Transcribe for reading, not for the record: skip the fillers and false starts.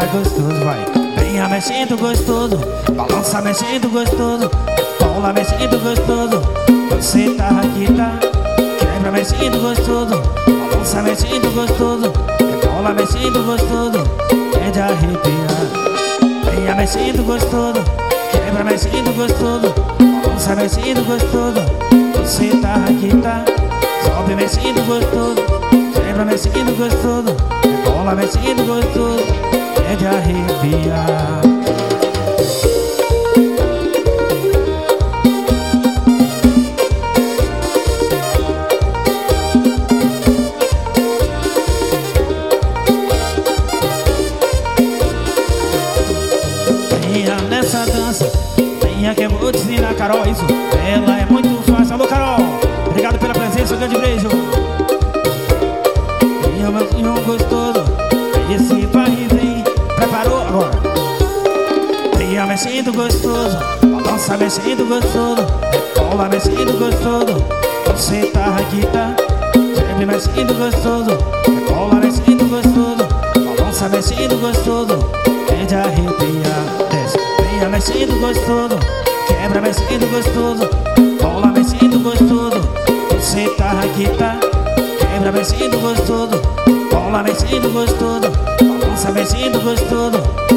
gostoso, vai. Venha mexendo gostoso, balança mexendo gostoso, bola mexendo gostoso. Você tá aqui, tá? Quebra mexendo gostoso, balança mexendo gostoso, bola mexendo gostoso, é de arrepiar. Venha mexendo gostoso, quebra mexendo gostoso, balança mexendo gostoso. Você tá aqui, tá? Sobe mexendo gostoso, quebra mexendo gostoso, bola mexendo gostoso, é de arrepiar. Venha nessa dança, venha que eu vou te ensinar, Carol, isso. Ela é muito fácil. Alô, Carol, obrigado pela presença, um grande beijo. Venha, meu senhor gostoso, esse vai e vem. Preparou agora? Venha mexendo gostoso, balança mexendo gostoso, bola mexendo gostoso. Você tá aqui, tá? Sempre mexendo gostoso, bola mexendo gostoso, balança mexendo gostoso, é de arrepiar. Desce. Venha mexendo gostoso, quebra mexendo gostoso, bola mexendo gostoso. Você tá aqui, tá? Quebra mexendo gostoso, bola mexendo gostoso, balança mexendo gostoso,